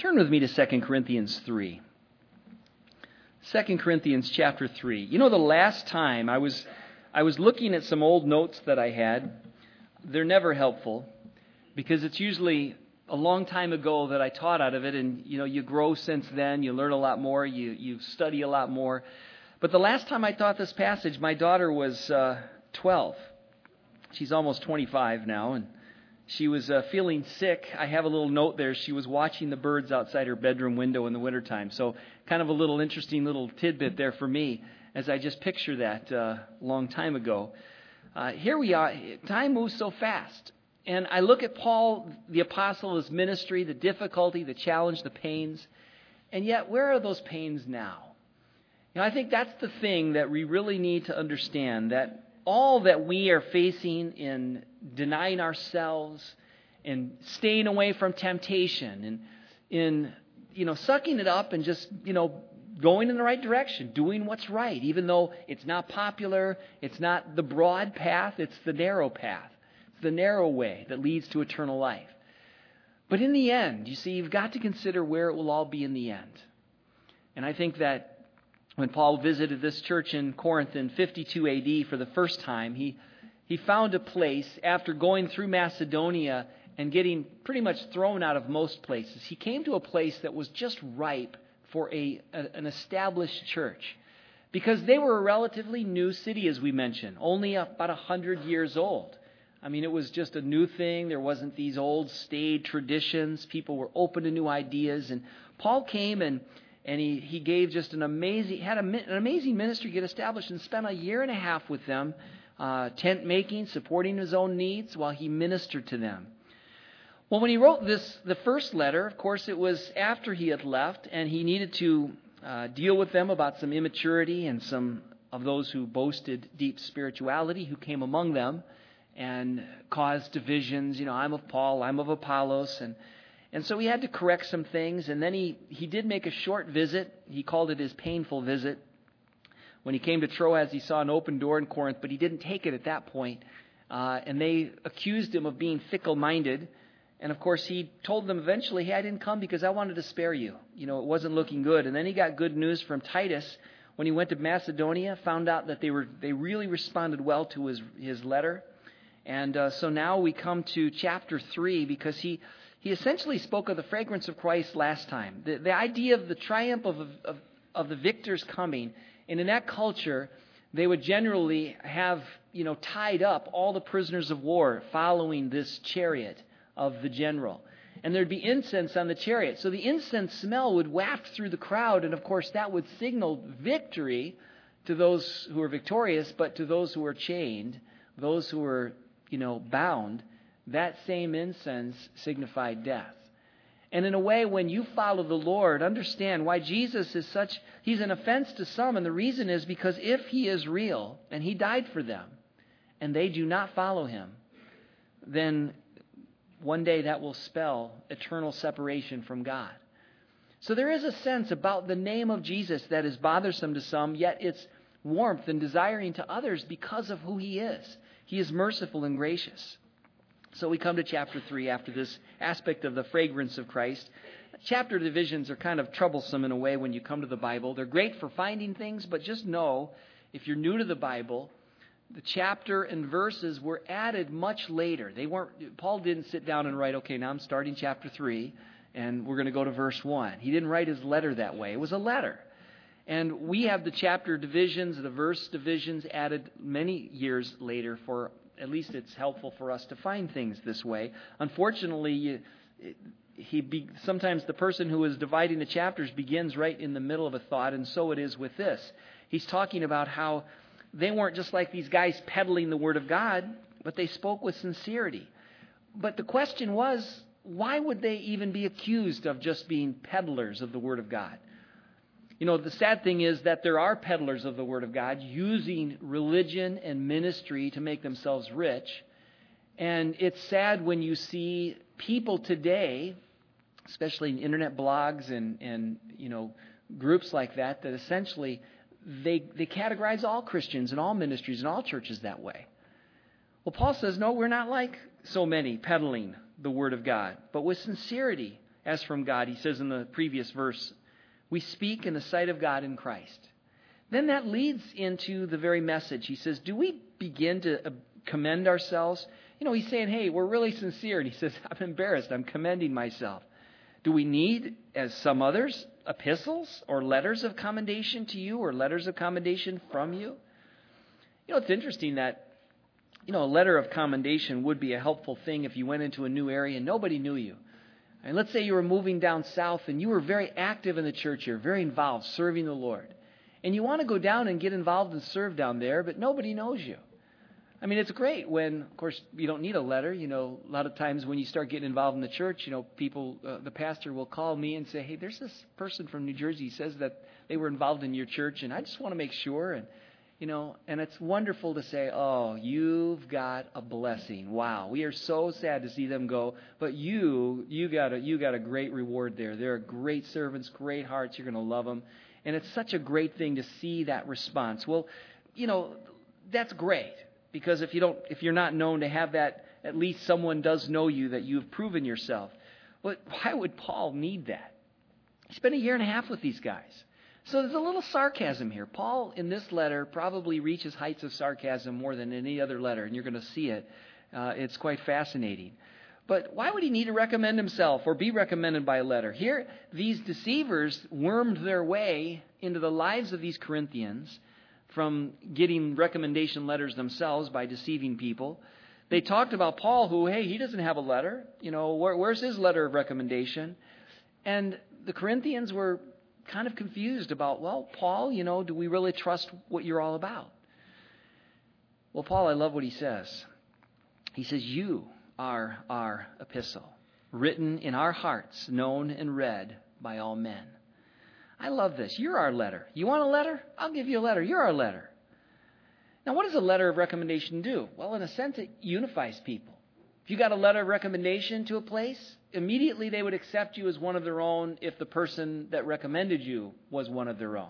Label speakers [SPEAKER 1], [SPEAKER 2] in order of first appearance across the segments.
[SPEAKER 1] Turn with me to 2 Corinthians 3. 2 Corinthians chapter 3. You know, the last time I was looking at some old notes that I had. They're never helpful because it's usually a long time ago that I taught out of it, and you grow since then. You learn a lot more. You study a lot more. But the last time I taught this passage, my daughter was 12. She's almost 25 now, and she was feeling sick. I have a little note there. She was watching the birds outside her bedroom window in the wintertime. So kind of a little interesting little tidbit there for me as I just picture that long time ago. Here we are. Time moves so fast. And I look at Paul, the apostle, his ministry, the difficulty, the challenge, the pains. And yet, where are those pains now? I think that's the thing that we really need to understand, that all that we are facing in denying ourselves and staying away from temptation and in sucking it up and just going in the right direction, doing what's right, even though it's not popular, it's not the broad path, it's the narrow path. It's the narrow way that leads to eternal life. But in the end, you see, you've got to consider where it will all be in the end. And I think that when Paul visited this church in Corinth in 52 AD for the first time, he found a place after going through Macedonia and getting pretty much thrown out of most places. He came to a place that was just ripe for an established church, because they were a relatively new city, as we mentioned, only about 100 years old. I mean, it was just a new thing. There wasn't these old staid traditions. People were open to new ideas. And Paul came and he gave just an amazing ministry get established, and spent a year and a half with them, tent making, supporting his own needs while he ministered to them. Well, when he wrote the first letter, of course, it was after he had left, and he needed to deal with them about some immaturity and some of those who boasted deep spirituality who came among them and caused divisions. I'm of Paul, I'm of Apollos, and so he had to correct some things. And then he did make a short visit. He called it his painful visit. When he came to Troas, he saw an open door in Corinth, but he didn't take it at that point. And they accused him of being fickle-minded. And of course, he told them eventually, hey, I didn't come because I wanted to spare you. It wasn't looking good. And then he got good news from Titus when he went to Macedonia, found out that they really responded well to his letter. And so now we come to chapter 3, because he essentially spoke of the fragrance of Christ last time. The idea of the triumph of the victor's coming. And in that culture, they would generally have, tied up all the prisoners of war following this chariot of the general. And there'd be incense on the chariot. So the incense smell would waft through the crowd. And of course, that would signal victory to those who were victorious, but to those who were chained, those who were, bound, that same incense signified death. And in a way, when you follow the Lord, understand why Jesus is he's an offense to some. And the reason is because if he is real and he died for them and they do not follow him, then one day that will spell eternal separation from God. So there is a sense about the name of Jesus that is bothersome to some, yet it's warmth and desiring to others because of who he is. He is merciful and gracious. So we come to chapter 3 after this aspect of the fragrance of Christ. Chapter divisions are kind of troublesome in a way when you come to the Bible. They're great for finding things, but just know, if you're new to the Bible, the chapter and verses were added much later. Paul didn't sit down and write, okay, now I'm starting chapter 3, and we're going to go to verse 1. He didn't write his letter that way. It was a letter. And we have the chapter divisions, the verse divisions added many years later. For at least it's helpful for us to find things this way. Unfortunately, sometimes the person who is dividing the chapters begins right in the middle of a thought, and so it is with this. He's talking about how they weren't just like these guys peddling the Word of God, but they spoke with sincerity. But the question was, why would they even be accused of just being peddlers of the Word of God? The sad thing is that there are peddlers of the Word of God using religion and ministry to make themselves rich. And it's sad when you see people today, especially in internet blogs and groups like that essentially they categorize all Christians and all ministries and all churches that way. Well, Paul says, no, we're not like so many peddling the Word of God, but with sincerity as from God. He says in the previous verse, we speak in the sight of God in Christ. Then that leads into the very message. He says, do we begin to commend ourselves? He's saying, hey, we're really sincere. And he says, I'm embarrassed. I'm commending myself. Do we need, as some others, epistles or letters of commendation to you or letters of commendation from you? It's interesting that, a letter of commendation would be a helpful thing if you went into a new area and nobody knew you. And let's say you were moving down south and you were very active in the church here, very involved, serving the Lord. And you want to go down and get involved and serve down there, but nobody knows you. It's great when, of course, you don't need a letter. A lot of times when you start getting involved in the church, people, the pastor will call me and say, hey, there's this person from New Jersey who says that they were involved in your church, and I just want to make sure. And it's wonderful to say, oh, you've got a blessing. Wow, we are so sad to see them go, but you got a great reward there. They're great servants, great hearts. You're going to love them. And it's such a great thing to see that response. Well, that's great. Because if you're not known to have that, at least someone does know you, that you've proven yourself. But why would Paul need that? He spent 1.5 years with these guys. So there's a little sarcasm here. Paul, in this letter, probably reaches heights of sarcasm more than any other letter, and you're going to see it. It's quite fascinating. But why would he need to recommend himself or be recommended by a letter? Here, these deceivers wormed their way into the lives of these Corinthians from getting recommendation letters themselves by deceiving people. They talked about Paul, who, hey, he doesn't have a letter. Where's his letter of recommendation? And the Corinthians were kind of confused about, well, Paul, do we really trust what you're all about? Well, Paul, I love what he says. He says, you are our epistle, written in our hearts, known and read by all men. I love this. You're our letter. You want a letter? I'll give you a letter. You're our letter. Now, what does a letter of recommendation do? Well, in a sense, it unifies people. If you got a letter of recommendation to a place, immediately they would accept you as one of their own if the person that recommended you was one of their own.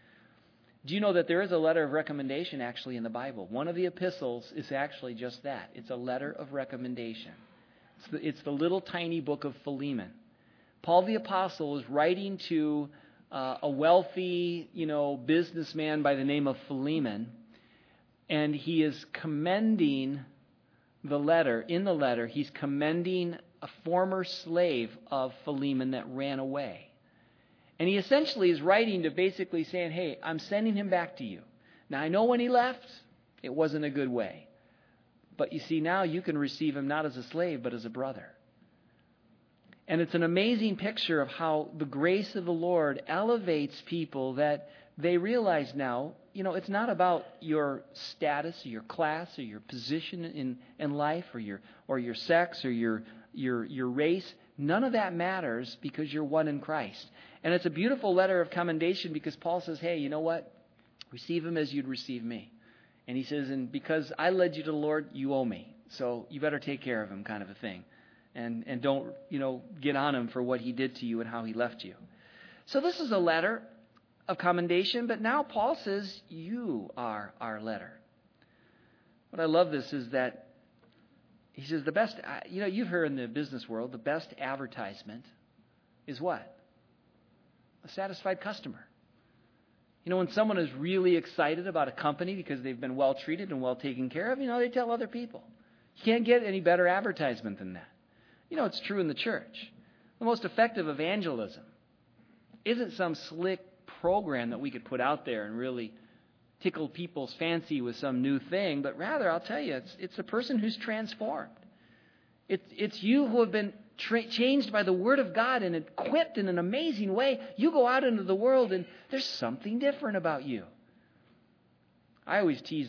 [SPEAKER 1] Do you know that there is a letter of recommendation actually in the Bible? One of the epistles is actually just that. It's a letter of recommendation. It's the little tiny book of Philemon. Paul the Apostle is writing to a wealthy, businessman by the name of Philemon, and he is commending the letter. In the letter, he's commending a former slave of Philemon that ran away. And he essentially is writing to basically saying, hey, I'm sending him back to you. Now, I know when he left, it wasn't a good way. But you see, now you can receive him not as a slave, but as a brother. And it's an amazing picture of how the grace of the Lord elevates people, that they realize now, it's not about your status or your class or your position in life or your sex or your race. None of that matters because you're one in Christ. And it's a beautiful letter of commendation because Paul says, hey, you know what? Receive him as you'd receive me. And he says, and because I led you to the Lord, you owe me. So you better take care of him, kind of a thing. And don't, get on him for what he did to you and how he left you. So this is a letter of commendation, but now Paul says, you are our letter. What I love this is that he says the best, you've heard in the business world, the best advertisement is what? A satisfied customer. When someone is really excited about a company because they've been well treated and well taken care of, they tell other people. You can't get any better advertisement than that. It's true in the church. The most effective evangelism isn't some slick program that we could put out there and really tickle people's fancy with some new thing, but rather, I'll tell you, it's the person who's transformed. It's you who have been changed by the Word of God and equipped in an amazing way. You go out into the world and there's something different about you. I always tease,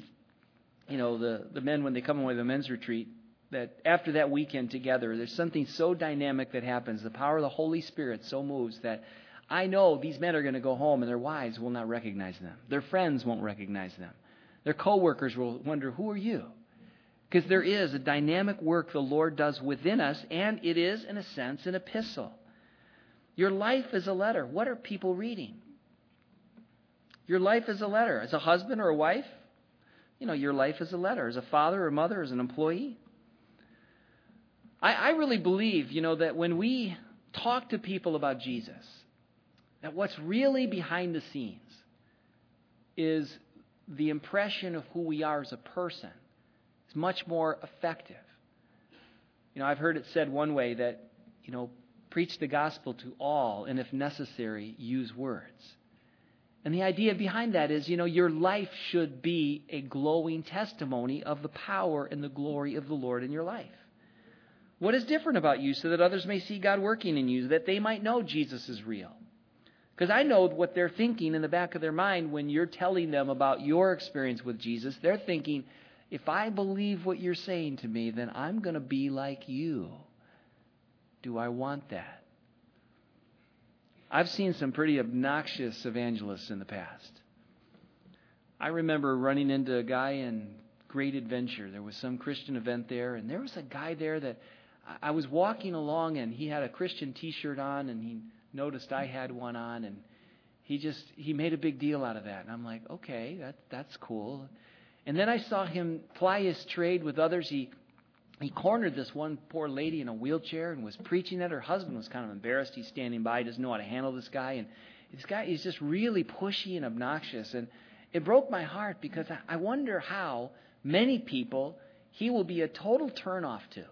[SPEAKER 1] the men when they come away to the men's retreat, that after that weekend together, there's something so dynamic that happens. The power of the Holy Spirit so moves that I know these men are going to go home and their wives will not recognize them. Their friends won't recognize them. Their coworkers will wonder, who are you? Because there is a dynamic work the Lord does within us, and it is, in a sense, an epistle. Your life is a letter. What are people reading? Your life is a letter. As a husband or a wife, your life is a letter. As a father or mother, as an employee. I really believe, that when we talk to people about Jesus, that what's really behind the scenes is the impression of who we are as a person is much more effective. I've heard it said one way that, preach the gospel to all, and if necessary, use words. And the idea behind that is, your life should be a glowing testimony of the power and the glory of the Lord in your life. What is different about you so that others may see God working in you, that they might know Jesus is real? Because I know what they're thinking in the back of their mind when you're telling them about your experience with Jesus. They're thinking, if I believe what you're saying to me, then I'm going to be like you. Do I want that? I've seen some pretty obnoxious evangelists in the past. I remember running into a guy in Great Adventure. There was some Christian event there, and there was a guy there that I was walking along, and he had a Christian t-shirt on, and he noticed I had one on, and he made a big deal out of that. And I'm like, okay, that's cool. And then I saw him ply his trade with others. He cornered this one poor lady in a wheelchair and was preaching at her. Husband was kind of embarrassed. He's standing by, doesn't know how to handle this guy. And this guy is just really pushy and obnoxious. And it broke my heart because I wonder how many people he will be a total turnoff to.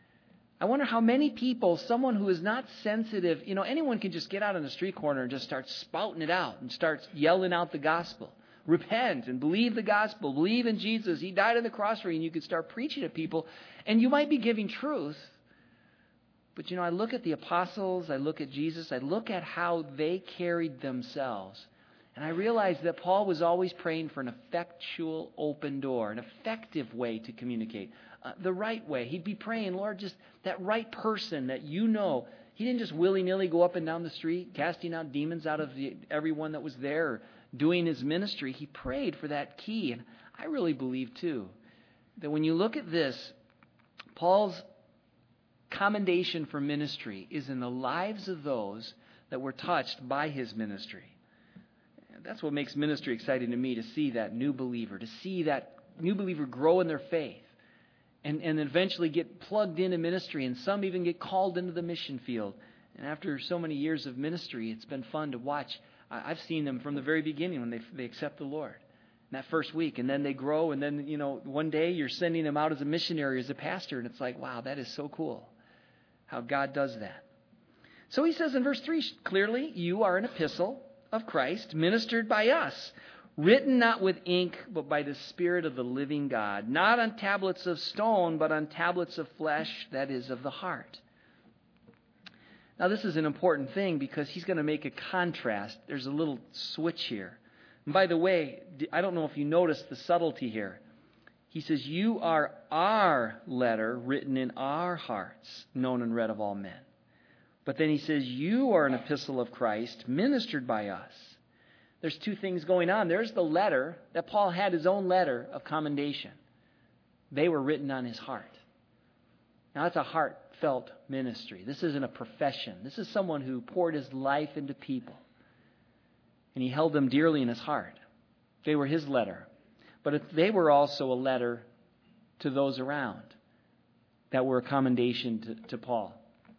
[SPEAKER 1] I wonder how many people, someone who is not sensitive, anyone can just get out on the street corner and just start spouting it out and start yelling out the gospel. Repent and believe the gospel. Believe in Jesus. He died on the cross for you, and you could start preaching to people. And you might be giving truth. But, I look at the apostles. I look at Jesus. I look at how they carried themselves. And I realize that Paul was always praying for an effectual open door, an effective way to communicate, the right way. He'd be praying, Lord, just that right person that He didn't just willy-nilly go up and down the street, casting out demons out of everyone that was there, or doing His ministry. He prayed for that key. And I really believe, too, that when you look at this, Paul's commendation for ministry is in the lives of those that were touched by his ministry. That's what makes ministry exciting to me, to see that new believer, grow in their faith and eventually get plugged into ministry, and some even get called into the mission field. And after so many years of ministry, it's been fun to watch. I've seen them from the very beginning when they accept the Lord, in that first week, and then they grow, and then, one day you're sending them out as a missionary, as a pastor, and it's like, wow, that is so cool how God does that. So he says in verse 3, clearly, you are an epistle of Christ, ministered by us, written not with ink, but by the Spirit of the living God, not on tablets of stone, but on tablets of flesh, that is, of the heart. Now, this is an important thing because he's going to make a contrast. There's a little switch here. And by the way, I don't know if you noticed the subtlety here. He says, you are our letter written in our hearts, known and read of all men. But then he says, you are an epistle of Christ, ministered by us. There's two things going on. There's the letter that Paul had, his own letter of commendation. They were written on his heart. Now, that's a heartfelt ministry. This isn't a profession. This is someone who poured his life into people. And he held them dearly in his heart. They were his letter. But they were also a letter to those around that were a commendation to Paul.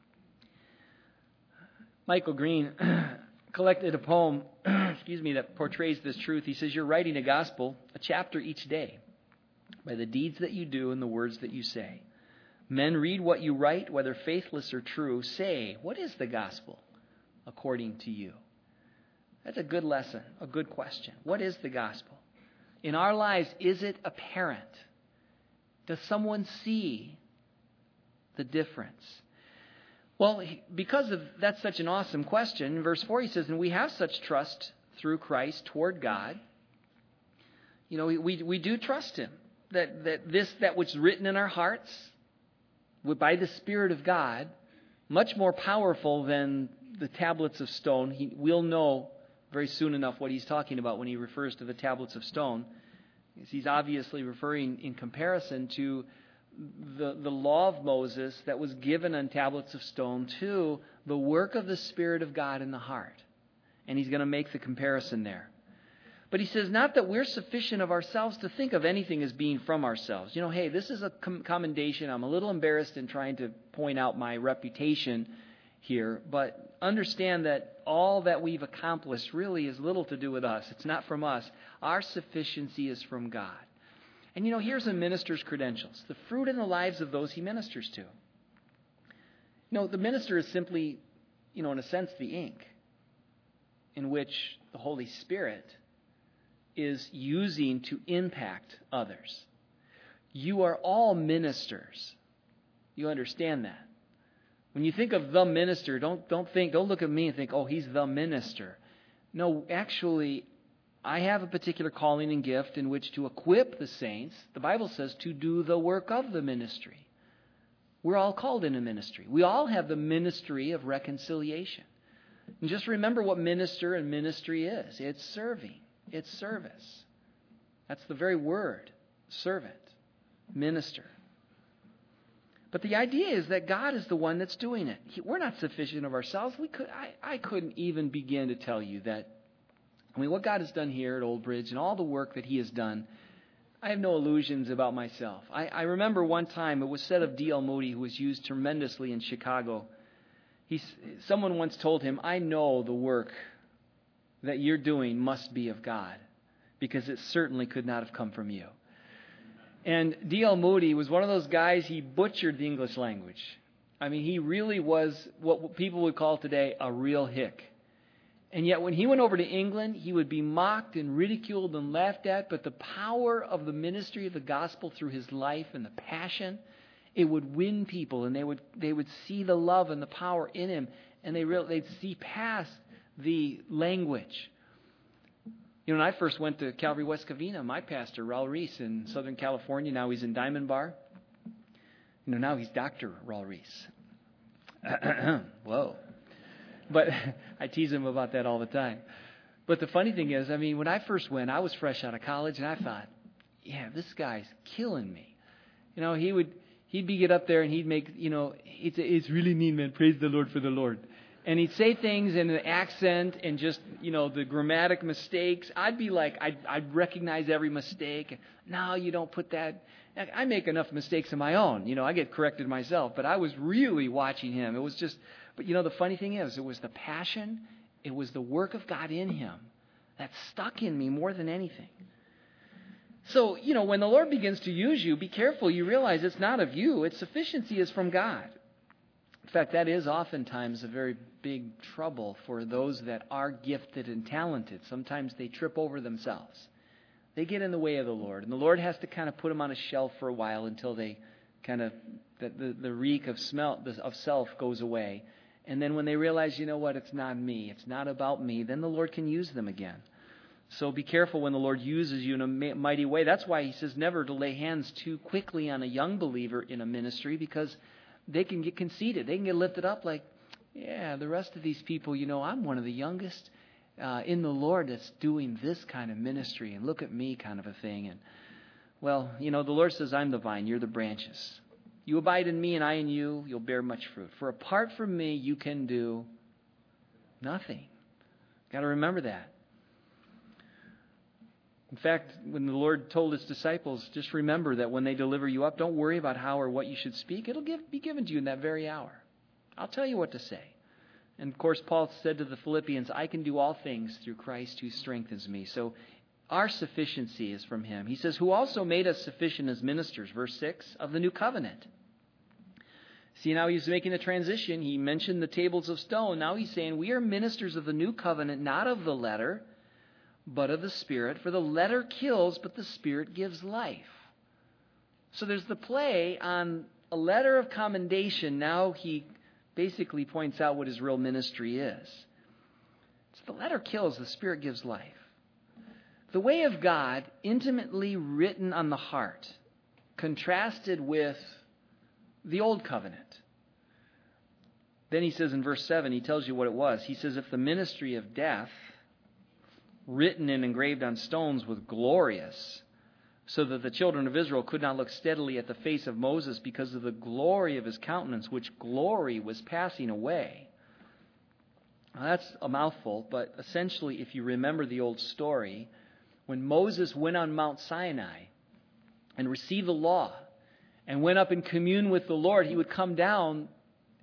[SPEAKER 1] Michael Green collected a poem that portrays this truth. He says, you're writing a gospel, a chapter each day, by the deeds that you do and the words that you say. Men read what you write, whether faithless or true. Say, what is the gospel according to you? That's a good lesson, a good question. What is the gospel? In our lives, is it apparent? Does someone see the difference? Well, because that's such an awesome question, in verse 4 he says, and we have such trust through Christ toward God. We do trust Him. That which is written in our hearts by the Spirit of God, much more powerful than the tablets of stone. We'll know very soon enough what he's talking about when he refers to the tablets of stone. He's obviously referring in comparison to the law of Moses that was given on tablets of stone to the work of the Spirit of God in the heart. And he's going to make the comparison there. But he says, not that we're sufficient of ourselves to think of anything as being from ourselves. Hey, this is a commendation. I'm a little embarrassed in trying to point out my reputation here, but understand that all that we've accomplished really is little to do with us. It's not from us. Our sufficiency is from God. And here's a minister's credentials. The fruit in the lives of those he ministers to. The minister is simply, in a sense, the ink in which the Holy Spirit is using to impact others. You are all ministers. You understand that? When you think of the minister, don't look at me and think, oh, he's the minister. No, actually, I have a particular calling and gift in which to equip the saints. The Bible says to do the work of the ministry. We're all called in a ministry. We all have the ministry of reconciliation. And just remember what minister and ministry is. It's serving. It's service. That's the very word. Servant. Minister. But the idea is that God is the one that's doing it. We're not sufficient of ourselves. I couldn't even begin to tell you that. What God has done here at Old Bridge and all the work that He has done, I have no illusions about myself. I remember one time it was said of D.L. Moody, who was used tremendously in Chicago. Someone once told him, I know the work that you're doing must be of God, because it certainly could not have come from you. And D.L. Moody was one of those guys, he butchered the English language. He really was what people would call today a real hick. And yet when he went over to England, he would be mocked and ridiculed and laughed at, but the power of the ministry of the gospel through his life and the passion, it would win people, and they would see the love and the power in him, and they'd see past the language. When I first went to Calvary West Covina, my pastor, Raul Reese, in Southern California, now he's in Diamond Bar. Now he's Dr. Raul Reese. Whoa. But I tease him about that all the time. But the funny thing is, when I first went, I was fresh out of college, and I thought, yeah, this guy's killing me. He'd get up there and he'd make, it's really neat, man. Praise the Lord for the Lord. And he'd say things in an accent and just, the grammatic mistakes. I'd be like, I'd recognize every mistake. No, you don't put that. I make enough mistakes of my own. I get corrected myself. But I was really watching him. It was just, but the funny thing is, it was the passion, it was the work of God in him that stuck in me more than anything. So, when the Lord begins to use you, be careful. You realize it's not of you. Its sufficiency is from God. In fact, that is oftentimes a very big trouble for those that are gifted and talented. Sometimes they trip over themselves. They get in the way of the Lord. And the Lord has to kind of put them on a shelf for a while until they kind of, the reek of self goes away. And then when they realize, it's not me, it's not about me, then the Lord can use them again. So be careful when the Lord uses you in a mighty way. That's why He says never to lay hands too quickly on a young believer in a ministry, because they can get conceited. They can get lifted up like, yeah, the rest of these people, I'm one of the youngest in the Lord that's doing this kind of ministry, and look at me kind of a thing. And, well, the Lord says, I'm the vine, you're the branches. You abide in me and I in you, you'll bear much fruit. For apart from me, you can do nothing. Got to remember that. In fact, when the Lord told His disciples, just remember that when they deliver you up, don't worry about how or what you should speak. It'll be given to you in that very hour. I'll tell you what to say. And of course, Paul said to the Philippians, I can do all things through Christ who strengthens me. So our sufficiency is from Him. He says, who also made us sufficient as ministers, verse 6, of the new covenant. See, now he's making a transition. He mentioned the tables of stone. Now he's saying, we are ministers of the new covenant, not of the letter, but of the Spirit. For the letter kills, but the Spirit gives life. So there's the play on a letter of commendation. Now he basically points out what his real ministry is. So the letter kills, the Spirit gives life. The way of God, intimately written on the heart, contrasted with the old covenant. Then he says in verse 7, he tells you what it was. He says, if the ministry of death, written and engraved on stones, was glorious, so that the children of Israel could not look steadily at the face of Moses because of the glory of his countenance, which glory was passing away. Now, that's a mouthful, but essentially, if you remember the old story, when Moses went on Mount Sinai and received the law and went up in commune with the Lord, he would come down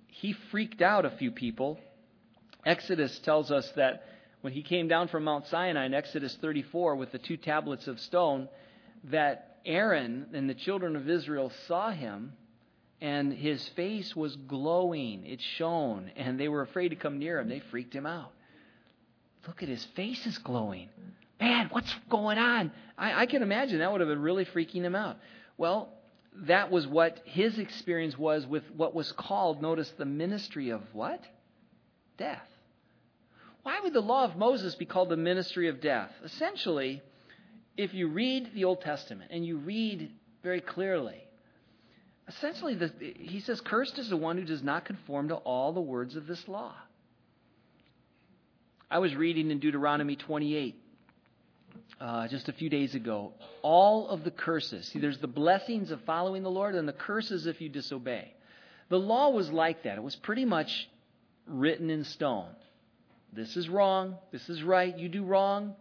[SPEAKER 1] he freaked out a few people. Exodus tells us that when he came down from Mount Sinai in Exodus 34 with the 2 tablets of stone, that Aaron and the children of Israel saw him, and his face was glowing. It shone, and they were afraid to come near him. They freaked him out. Look at his face is glowing. Man, what's going on? I can imagine that would have been really freaking him out. Well, that was what his experience was with what was called, notice, the ministry of what? Death. Why would the law of Moses be called the ministry of death? Essentially, if you read the Old Testament and you read very clearly, essentially he says, cursed is the one who does not conform to all the words of this law. I was reading in Deuteronomy 28 just a few days ago, all of the curses. See, there's the blessings of following the Lord and the curses if you disobey. The law was like that. It was pretty much written in stone. This is wrong. This is right. You do wrong.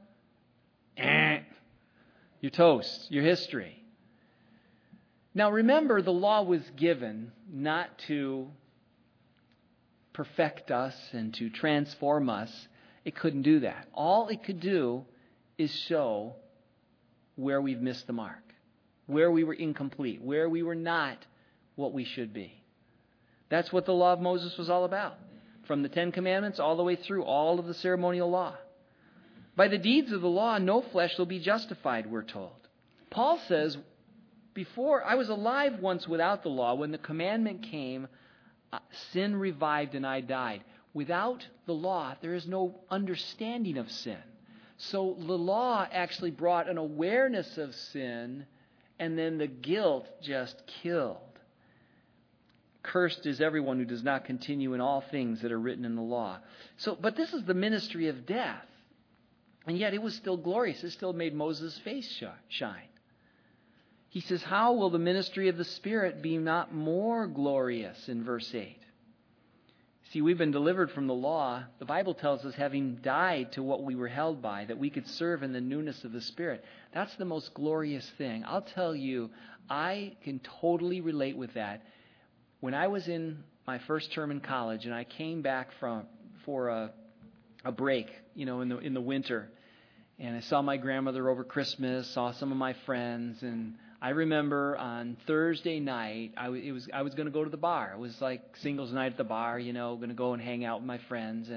[SPEAKER 1] You're toast. You're history. Now remember, the law was given not to perfect us and to transform us. It couldn't do that. All it could do is show where we've missed the mark, where we were incomplete, where we were not what we should be. That's what the law of Moses was all about, from the 10 Commandments all the way through all of the ceremonial law. By the deeds of the law, no flesh will be justified, we're told. Paul says, before I was alive once without the law, when the commandment came, sin revived and I died. Without the law, there is no understanding of sin. So the law actually brought an awareness of sin, and then the guilt just killed. Cursed is everyone who does not continue in all things that are written in the law. But this is the ministry of death. And yet it was still glorious. It still made Moses' face shine. He says, how will the ministry of the Spirit be not more glorious in verse 8? See, we've been delivered from the law. The Bible tells us, having died to what we were held by, that we could serve in the newness of the Spirit. That's the most glorious thing. I'll tell you, I can totally relate with that. When I was in my first term in college and I came back for a break, in the winter, and I saw my grandmother over Christmas, saw some of my friends, and I remember on Thursday night, I was going to go to the bar. It was like singles night at the bar, going to go and hang out with my friends.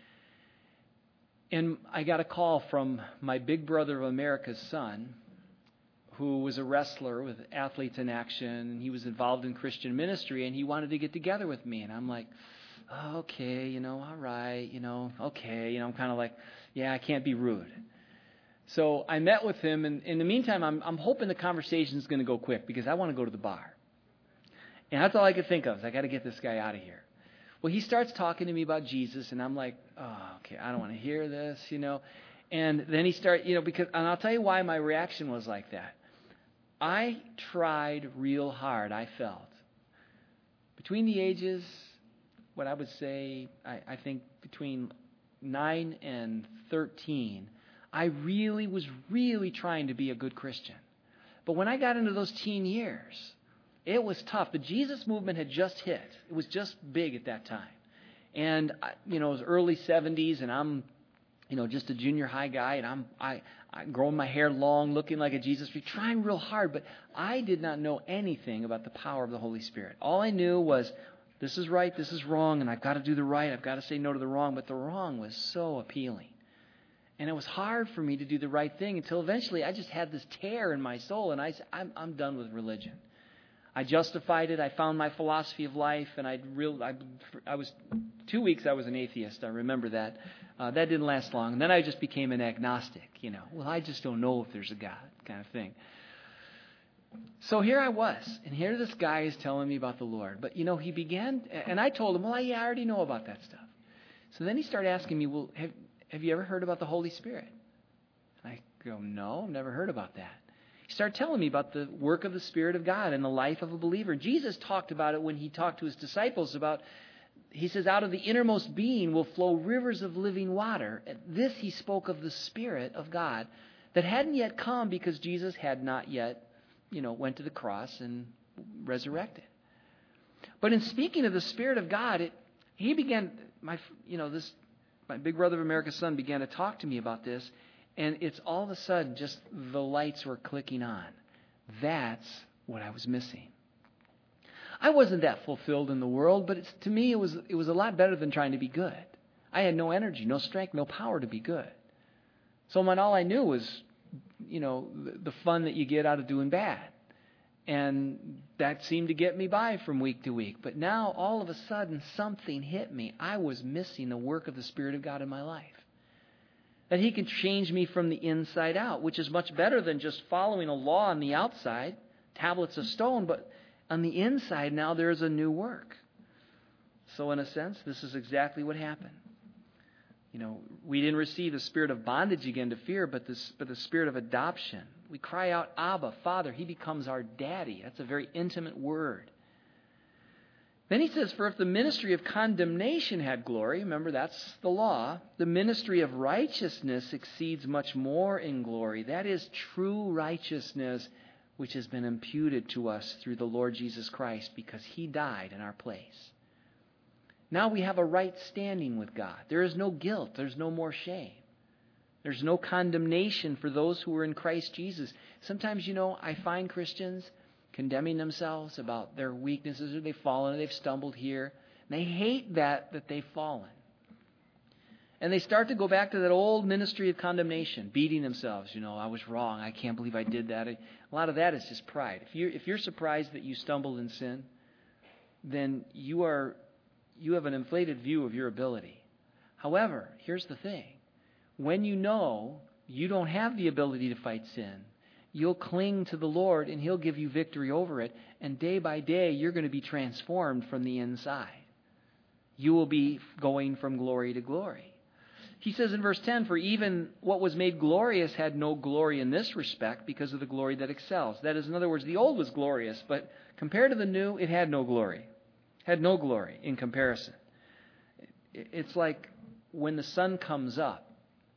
[SPEAKER 1] And I got a call from my Big Brother of America's son, who was a wrestler with Athletes in Action, and he was involved in Christian ministry, and he wanted to get together with me. And I'm like, oh, okay, all right, okay. I'm kind of like, yeah, I can't be rude. So I met with him, and in the meantime, I'm hoping the conversation is going to go quick because I want to go to the bar. And that's all I could think of is I got to get this guy out of here. Well, he starts talking to me about Jesus, and I'm like, oh, okay, I don't want to hear this, And then he started, and I'll tell you why my reaction was like that. I tried real hard, I felt. Between the ages, what I would say, I think between 9 and 13, I was really trying to be a good Christian. But when I got into those teen years, it was tough. The Jesus movement had just hit. It was just big at that time. And, it was early 70s, and I'm, just a junior high guy, and I'm growing my hair long, looking like a Jesus freak, trying real hard. But I did not know anything about the power of the Holy Spirit. All I knew was this is right, this is wrong, and I've got to do the right. I've got to say no to the wrong. But the wrong was so appealing. And it was hard for me to do the right thing until eventually I just had this tear in my soul, and I said, I'm done with religion. I justified it. I found my philosophy of life, and I was 2 weeks I was an atheist. I remember that. That didn't last long. And then I just became an agnostic, Well, I just don't know if there's a God kind of thing. So here I was, and here this guy is telling me about the Lord. But, he began, and I told him, well, I already know about that stuff. So then he started asking me, well, have you ever heard about the Holy Spirit? And I go, no, I've never heard about that. He started telling me about the work of the Spirit of God in the life of a believer. Jesus talked about it when he talked to his disciples he says, out of the innermost being will flow rivers of living water. This he spoke of the Spirit of God that hadn't yet come because Jesus had not yet, went to the cross and resurrected. But in speaking of the Spirit of God, my big brother of America's son began to talk to me about this, and it's all of a sudden just the lights were clicking on. That's what I was missing. I wasn't that fulfilled in the world, but to me it was a lot better than trying to be good. I had no energy, no strength, no power to be good. So all I knew was, the fun that you get out of doing bad. And that seemed to get me by from week to week. But now, all of a sudden, something hit me. I was missing the work of the Spirit of God in my life. That He can change me from the inside out, which is much better than just following a law on the outside, tablets of stone, but on the inside now there is a new work. So in a sense, this is exactly what happened. We didn't receive the spirit of bondage again to fear, but the spirit of adoption. We cry out, Abba, Father. He becomes our daddy. That's a very intimate word. Then he says, for if the ministry of condemnation had glory, remember that's the law, the ministry of righteousness exceeds much more in glory. That is true righteousness, which has been imputed to us through the Lord Jesus Christ because He died in our place. Now we have a right standing with God. There is no guilt. There's no more shame. There's no condemnation for those who are in Christ Jesus. Sometimes, I find Christians condemning themselves about their weaknesses, or they've fallen, or they've stumbled here. And they hate that they've fallen. And they start to go back to that old ministry of condemnation, beating themselves. I was wrong. I can't believe I did that. A lot of that is just pride. If you're surprised that you stumbled in sin, then you have an inflated view of your ability. However, here's the thing. When you know you don't have the ability to fight sin, you'll cling to the Lord and He'll give you victory over it. And day by day, you're going to be transformed from the inside. You will be going from glory to glory. He says in verse 10, for even what was made glorious had no glory in this respect because of the glory that excels. That is, in other words, the old was glorious, but compared to the new, it had no glory. Had no glory in comparison. It's like when the sun comes up.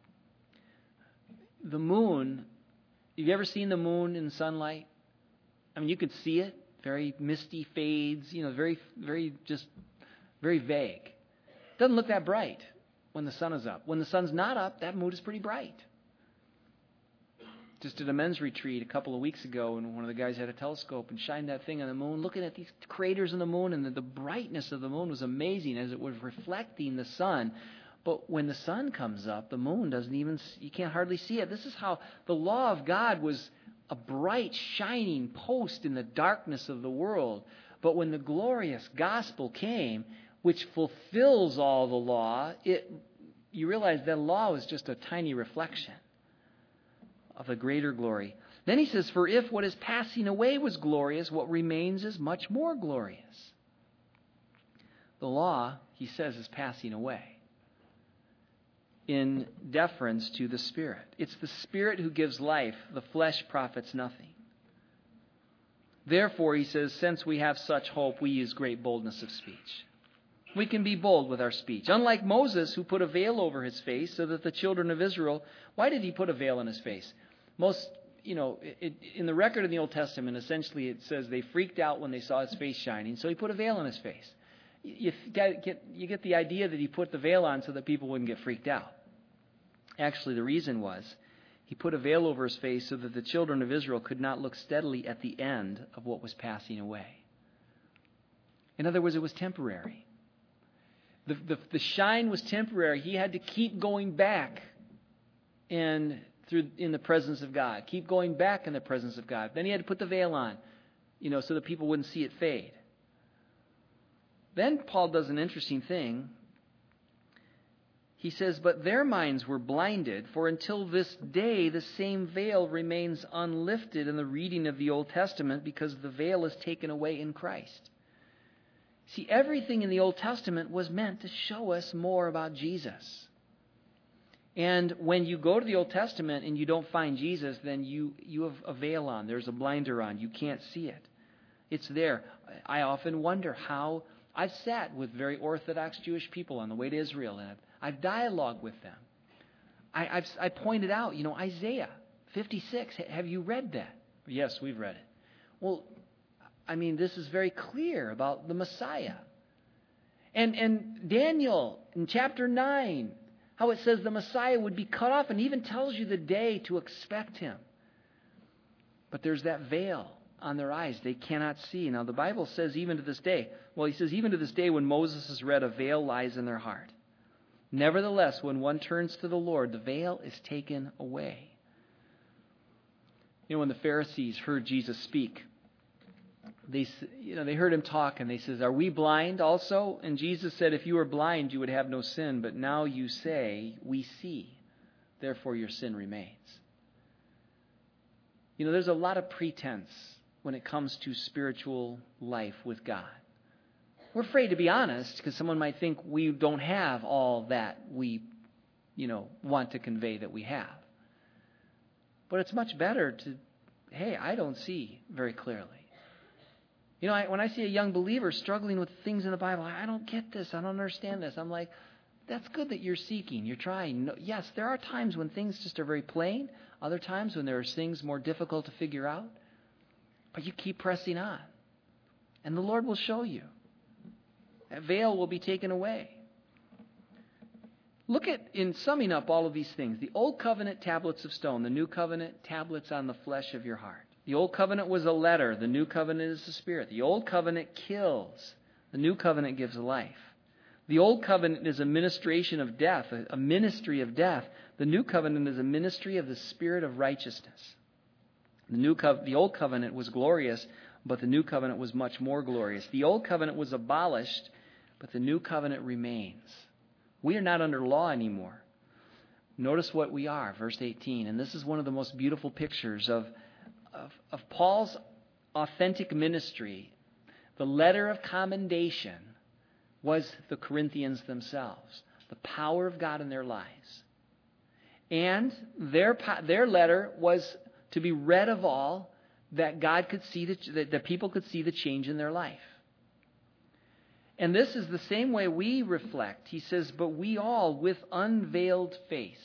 [SPEAKER 1] The moon, have you ever seen the moon in sunlight? I mean, you could see it. Very misty fades, very, very, just very vague. It doesn't look that bright when the sun is up. When the sun's not up, that moon is pretty bright. Just at a men's retreat a couple of weeks ago, and one of the guys had a telescope and shined that thing on the moon, looking at these craters in the moon, and the brightness of the moon was amazing as it was reflecting the sun. But when the sun comes up, the moon you can't hardly see it. This is how the law of God was a bright, shining post in the darkness of the world. But when the glorious gospel came, which fulfills all the law, you realize that law was just a tiny reflection of the greater glory. Then he says, for if what is passing away was glorious, what remains is much more glorious. The law, he says, is passing away in deference to the Spirit. It's the Spirit who gives life. The flesh profits nothing. Therefore, he says, since we have such hope, we use great boldness of speech. We can be bold with our speech. Unlike Moses, who put a veil over his face so that the children of Israel... Why did he put a veil on his face? In the record in the Old Testament, essentially it says they freaked out when they saw his face shining, so he put a veil on his face. You get the idea that he put the veil on so that people wouldn't get freaked out. Actually, the reason was he put a veil over his face so that the children of Israel could not look steadily at the end of what was passing away. In other words, it was temporary. The shine was temporary. He had to keep going back in the presence of God. Keep going back in the presence of God. Then he had to put the veil on, so that people wouldn't see it fade. Then Paul does an interesting thing. He says, but their minds were blinded, for until this day the same veil remains unlifted in the reading of the Old Testament because the veil is taken away in Christ. See, everything in the Old Testament was meant to show us more about Jesus. And when you go to the Old Testament and you don't find Jesus, then you have a veil on. There's a blinder on. You can't see it. It's there. I often wonder how... I've sat with very Orthodox Jewish people on the way to Israel, and I've dialogued with them. I pointed out, Isaiah 56. Have you read that? Yes, we've read it. Well, this is very clear about the Messiah. And Daniel in chapter 9, how it says the Messiah would be cut off, and even tells you the day to expect him. But there's that veil on their eyes. They cannot see. Now the Bible says even to this day, he says even to this day when Moses is read, a veil lies in their heart. Nevertheless, when one turns to the Lord, the veil is taken away. When the Pharisees heard Jesus speak, they heard him talk, and they says, "Are we blind also?" And Jesus said, "If you were blind, you would have no sin. But now you say, we see. Therefore your sin remains." There's a lot of pretense when it comes to spiritual life with God. We're afraid to be honest because someone might think we don't have all that we, want to convey that we have. But it's much better to, hey, I don't see very clearly. When I see a young believer struggling with things in the Bible, I don't get this, I don't understand this. I'm like, that's good that you're seeking, you're trying. Yes, there are times when things just are very plain, other times when there are things more difficult to figure out. But you keep pressing on, and the Lord will show you. That veil will be taken away. Look at, in summing up all of these things, the Old Covenant tablets of stone, the New Covenant tablets on the flesh of your heart. The Old Covenant was a letter, the New Covenant is the Spirit. The Old Covenant kills, the New Covenant gives life. The Old Covenant is a ministration of death, a ministry of death. The New Covenant is a ministry of the Spirit of righteousness. The Old Covenant was glorious, but the New Covenant was much more glorious. The Old Covenant was abolished, but the New Covenant remains. We are not under law anymore. Notice what we are, verse 18. And this is one of the most beautiful pictures of Paul's authentic ministry. The letter of commendation was the Corinthians themselves, the power of God in their lives. And their letter was to be read of all, that God could see, that people could see the change in their life. And this is the same way we reflect. He says, but we all with unveiled face.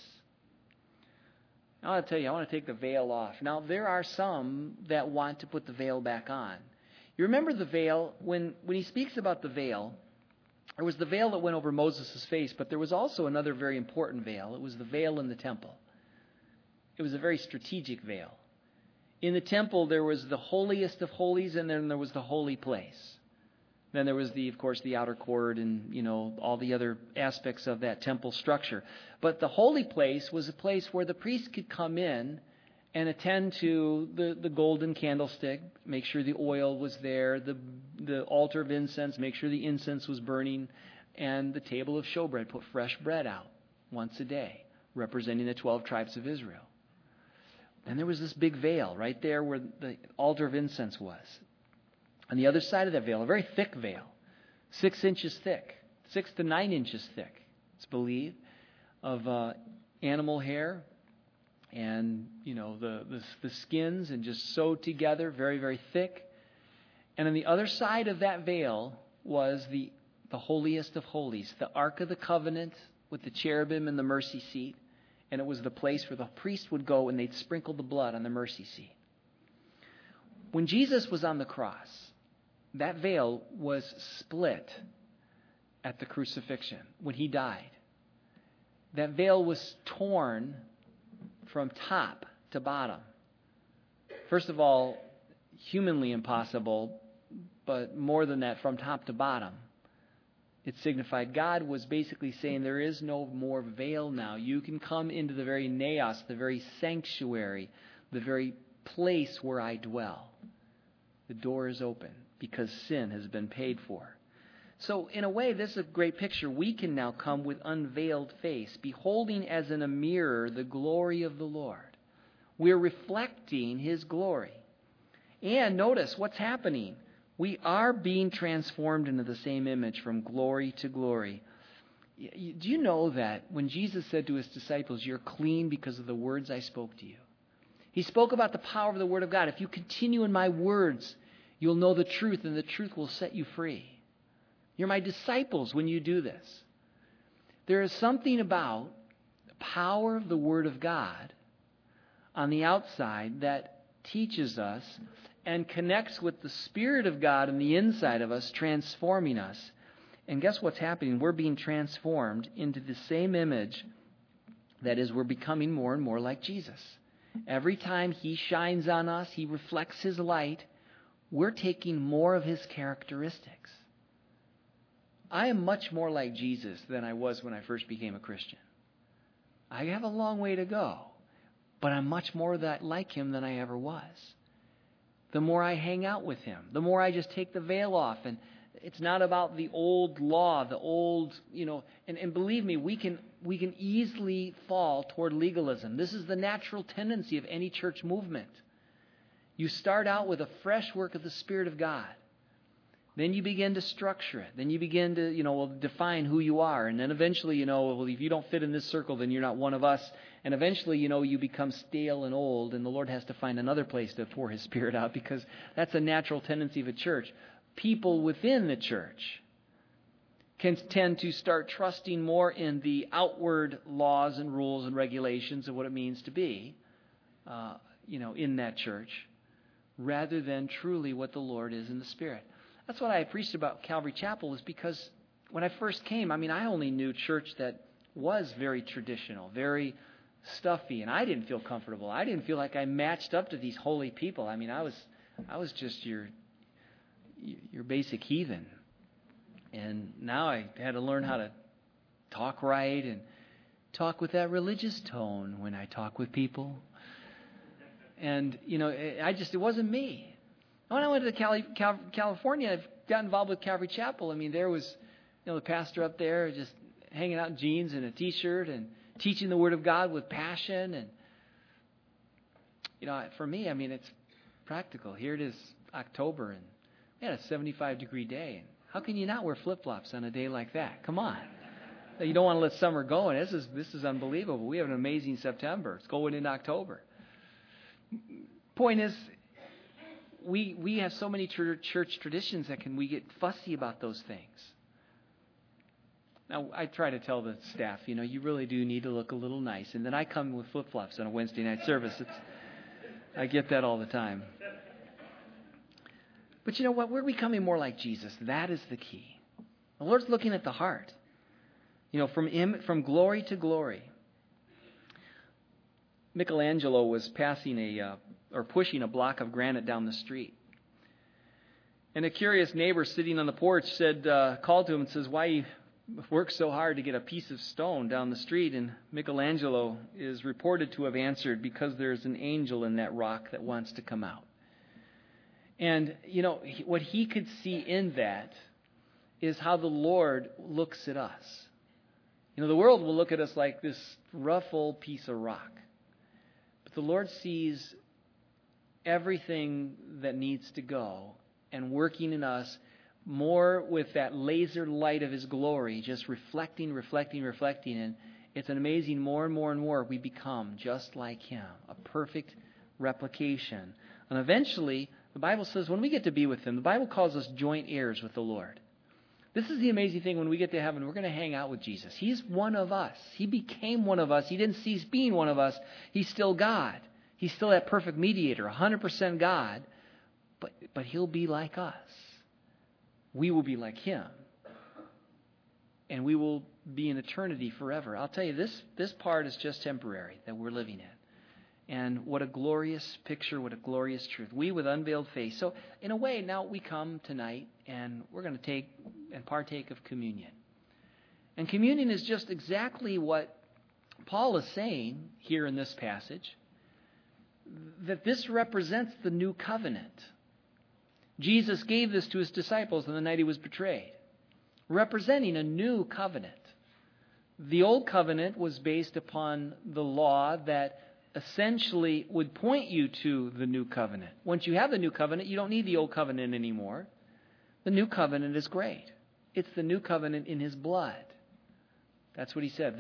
[SPEAKER 1] Now I'll tell you, I want to take the veil off. Now there are some that want to put the veil back on. You remember the veil, when he speaks about the veil, there was the veil that went over Moses' face, but there was also another very important veil. It was the veil in the temple. It was a very strategic veil. In the temple, there was the holiest of holies, and then there was the holy place. Then there was, of course, the outer court and, all the other aspects of that temple structure. But the holy place was a place where the priest could come in and attend to the golden candlestick, make sure the oil was there, the altar of incense, make sure the incense was burning, and the table of showbread, put fresh bread out once a day, representing the 12 tribes of Israel. And there was this big veil right there where the altar of incense was. On the other side of that veil, a very thick veil, 6 inches thick, 6 to 9 inches thick, it's believed, of animal hair and, the skins, and just sewed together, very, very thick. And on the other side of that veil was the holiest of holies, the Ark of the Covenant with the cherubim and the mercy seat. And it was the place where the priest would go and they'd sprinkle the blood on the mercy seat. When Jesus was on the cross, that veil was split at the crucifixion when he died. That veil was torn from top to bottom. First of all, humanly impossible, but more than that, from top to bottom. It signified God was basically saying there is no more veil now. You can come into the very naos, the very sanctuary, the very place where I dwell. The door is open because sin has been paid for. So in a way, this is a great picture. We can now come with unveiled face, beholding as in a mirror the glory of the Lord. We're reflecting His glory. And notice what's happening. We are being transformed into the same image from glory to glory. Do you know that when Jesus said to His disciples, "You're clean because of the words I spoke to you"? He spoke about the power of the Word of God. If you continue in my words, you'll know the truth, and the truth will set you free. You're my disciples when you do this. There is something about the power of the Word of God on the outside that teaches us and connects with the Spirit of God in the inside of us, transforming us. And guess what's happening? We're being transformed into the same image. That is, we're becoming more and more like Jesus. Every time He shines on us, He reflects His light, we're taking more of His characteristics. I am much more like Jesus than I was when I first became a Christian. I have a long way to go, but I'm much more like Him than I ever was. The more I hang out with Him, the more I just take the veil off. And it's not about the old law, the old, and believe me, we can easily fall toward legalism. This is the natural tendency of any church movement. You start out with a fresh work of the Spirit of God. Then you begin to structure it. Then you begin to, define who you are. And then eventually, if you don't fit in this circle, then you're not one of us. And eventually, you become stale and old, and the Lord has to find another place to pour His Spirit out, because that's a natural tendency of a church. People within the church can tend to start trusting more in the outward laws and rules and regulations of what it means to be, in that church, rather than truly what the Lord is in the Spirit. That's what I preached about Calvary Chapel, is because when I first came, I only knew church that was very traditional, very stuffy, and I didn't feel comfortable. I didn't feel like I matched up to these holy people. I was just your basic heathen. And now I had to learn how to talk right and talk with that religious tone when I talk with people. And, it wasn't me. When I went to California, I got involved with Calvary Chapel. There was, the pastor up there just hanging out in jeans and a T-shirt and teaching the Word of God with passion. And, for me, it's practical. Here it is, October, and we had a 75-degree day. And how can you not wear flip-flops on a day like that? Come on. You don't want to let summer go, and this is unbelievable. We have an amazing September. It's going into October. Point is, we have so many church traditions that we get fussy about those things. Now, I try to tell the staff, you really do need to look a little nice. And then I come with flip-flops on a Wednesday night service. I get that all the time. But you know what? We're becoming more like Jesus. That is the key. The Lord's looking at the heart. From glory to glory. Michelangelo was pushing a block of granite down the street. And a curious neighbor sitting on the porch called to him and says, "Why you work so hard to get a piece of stone down the street?" And Michelangelo is reported to have answered, "Because there's an angel in that rock that wants to come out." And, what he could see in that is how the Lord looks at us. The world will look at us like this rough old piece of rock. But the Lord sees everything that needs to go and working in us more with that laser light of His glory, just reflecting. And it's an amazing, more and more we become just like Him, a perfect replication. And eventually, the Bible says when we get to be with Him, the Bible calls us joint heirs with the Lord. This is the amazing thing. When we get to heaven, we're going to hang out with Jesus. He's one of us. He became one of us. He didn't cease being one of us. He's still God. He's still that perfect mediator, 100% God. But He'll be like us. We will be like Him. And we will be in eternity forever. I'll tell you, this part is just temporary that we're living in. And what a glorious picture, what a glorious truth. We with unveiled face. So in a way, now we come tonight and we're going to take and partake of communion. And communion is just exactly what Paul is saying here in this passage, that this represents the new covenant. Jesus gave this to His disciples on the night He was betrayed, representing a new covenant. The old covenant was based upon the law that essentially would point you to the new covenant. Once you have the new covenant, you don't need the old covenant anymore. The new covenant is great. It's the new covenant in His blood. That's what He said.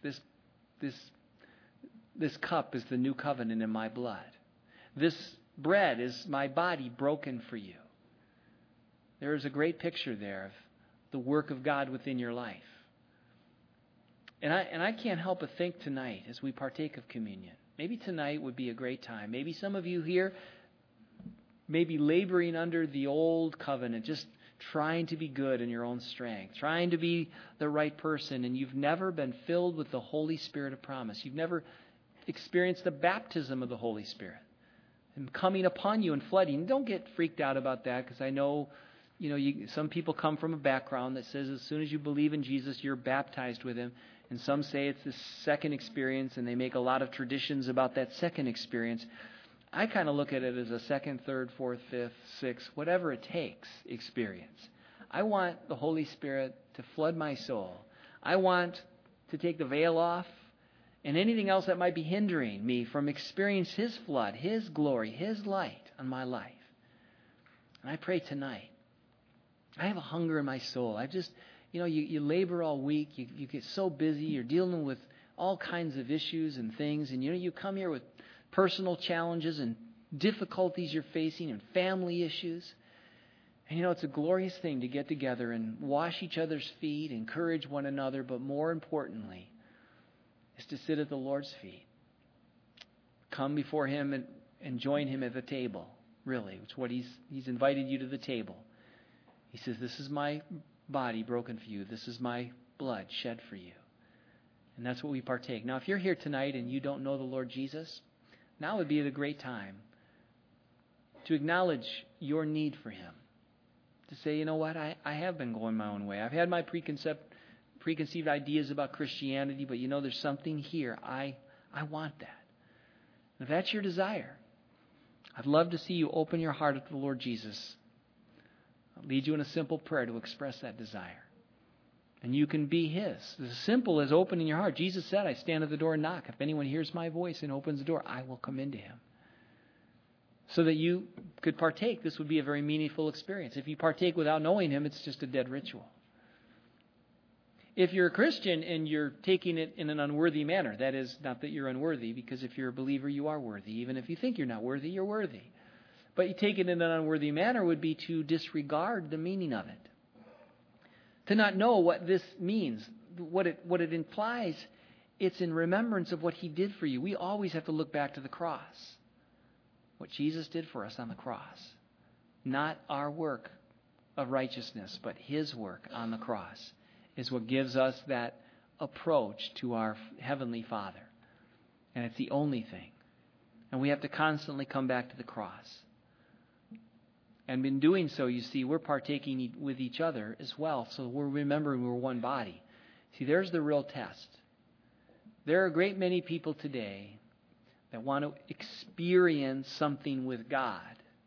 [SPEAKER 1] This cup is the new covenant in my blood. This bread is my body broken for you. There is a great picture there of the work of God within your life. And I can't help but think tonight as we partake of communion, maybe tonight would be a great time. Maybe some of you here, maybe laboring under the old covenant, just trying to be good in your own strength, trying to be the right person, and you've never been filled with the Holy Spirit of promise. You've never experienced the baptism of the Holy Spirit and coming upon you and flooding. Don't get freaked out about that, because I know, some people come from a background that says as soon as you believe in Jesus, you're baptized with Him. And some say it's this second experience, and they make a lot of traditions about that second experience. I kind of look at it as a second, third, fourth, fifth, sixth, whatever it takes experience. I want the Holy Spirit to flood my soul. I want to take the veil off and anything else that might be hindering me from experiencing His flood, His glory, His light on my life. And I pray tonight, I have a hunger in my soul. I just, you labor all week. You get so busy. You're dealing with all kinds of issues and things. And, you come here with personal challenges and difficulties you're facing and family issues. And, it's a glorious thing to get together and wash each other's feet, encourage one another. But more importantly, is to sit at the Lord's feet. Come before Him and join Him at the table, really. It's what He's invited you to the table. He says, this is my body broken for you. This is my blood shed for you. And that's what we partake. Now, if you're here tonight and you don't know the Lord Jesus, now would be the great time to acknowledge your need for Him. To say, you know what, I have been going my own way. I've had my preconceived ideas about Christianity, but there's something here. I want that. And if that's your desire, I'd love to see you open your heart to the Lord Jesus. I'll lead you in a simple prayer to express that desire. And you can be His. As simple as opening your heart. Jesus said, I stand at the door and knock. If anyone hears my voice and opens the door, I will come into him. So that you could partake. This would be a very meaningful experience. If you partake without knowing Him, it's just a dead ritual. If you're a Christian and you're taking it in an unworthy manner, that is, not that you're unworthy, because if you're a believer, you are worthy. Even if you think you're not worthy, you're worthy. But you take it in an unworthy manner would be to disregard the meaning of it. To not know what this means, what it implies. It's in remembrance of what He did for you. We always have to look back to the cross. What Jesus did for us on the cross. Not our work of righteousness, but His work on the cross is what gives us that approach to our Heavenly Father. And it's the only thing. And we have to constantly come back to the cross. And in doing so, you see, we're partaking with each other as well. So we're remembering we're one body. See, there's the real test. There are a great many people today that want to experience something with God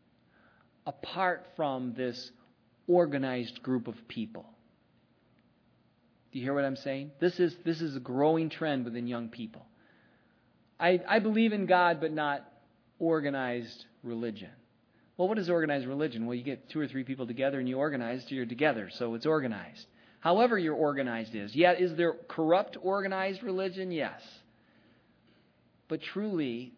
[SPEAKER 1] apart from this organized group of people. Do you hear what I'm saying? This is a growing trend within young people. I believe in God, but not organized religion. Well, what is organized religion? Well, you get 2 or 3 people together and you organize, you're together, so it's organized. However your organized is. Yeah, is there corrupt organized religion? Yes. But truly,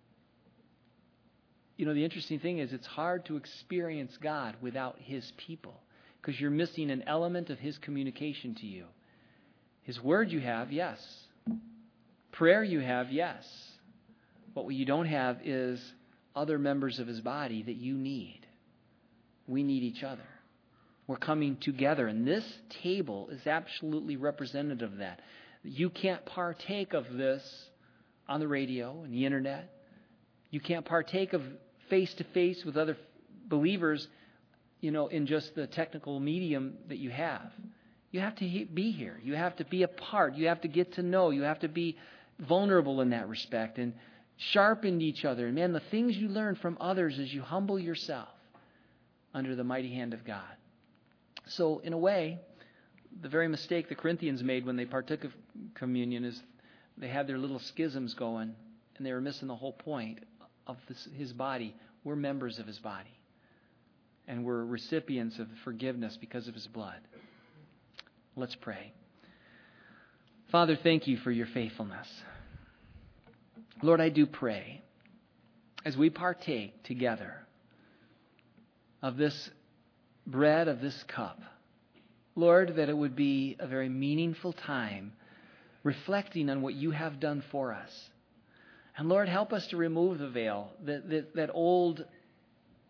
[SPEAKER 1] the interesting thing is it's hard to experience God without His people, because you're missing an element of His communication to you. His word you have, yes. Prayer you have, yes. But what you don't have is other members of His body that you need. We need each other. We're coming together, and this table is absolutely representative of that. You can't partake of this on the radio and the internet. You can't partake of face-to-face with other believers, in just the technical medium that you have. You have to be here. You have to be a part. You have to get to know. You have to be vulnerable in that respect and sharpen each other. And man, the things you learn from others as you humble yourself under the mighty hand of God. So in a way, the very mistake the Corinthians made when they partook of communion is they had their little schisms going, and they were missing the whole point of His body. We're members of His body. And we're recipients of forgiveness because of His blood. Let's pray. Father, thank You for Your faithfulness. Lord, I do pray, as we partake together of this bread, of this cup, Lord, that it would be a very meaningful time reflecting on what You have done for us. And Lord, help us to remove the veil, that old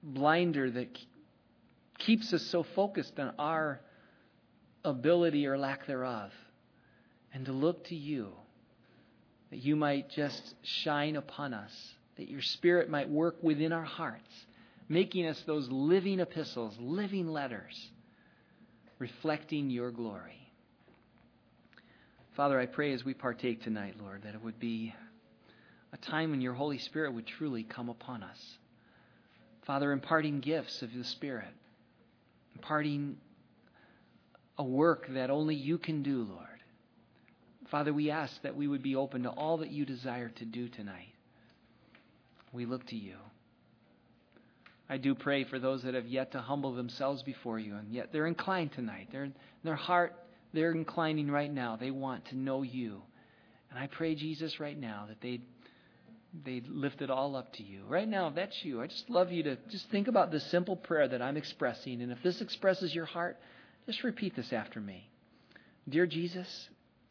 [SPEAKER 1] blinder that keeps us so focused on our ability or lack thereof, and to look to you, that you might just shine upon us, that your Spirit might work within our hearts, making us those living epistles, living letters, reflecting your glory. Father, I pray as we partake tonight, Lord, that it would be a time when your Holy Spirit would truly come upon us. Father, imparting gifts of the Spirit, imparting a work that only you can do, Lord. Father, we ask that we would be open to all that you desire to do tonight. We look to you. I do pray for those that have yet to humble themselves before you, and yet they're inclined tonight. Their heart, they're inclining right now. They want to know you. And I pray, Jesus, right now that they'd lift it all up to you. Right now, if that's you, I just love you to just think about this simple prayer that I'm expressing. And if this expresses your heart, just repeat this after me. Dear Jesus,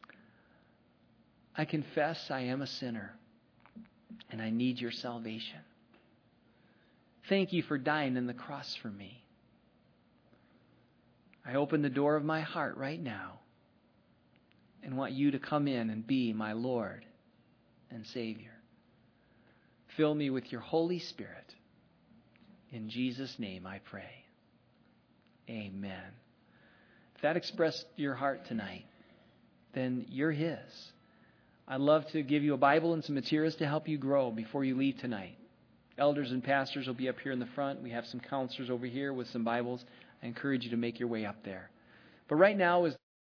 [SPEAKER 1] I confess I am a sinner and I need your salvation. Thank you for dying on the cross for me. I open the door of my heart right now and want you to come in and be my Lord and Savior. Fill me with your Holy Spirit. In Jesus' name I pray. Amen. If that expressed your heart tonight, then you're His. I'd love to give you a Bible and some materials to help you grow before you leave tonight. Elders and pastors will be up here in the front. We have some counselors over here with some Bibles. I encourage you to make your way up there. But right now is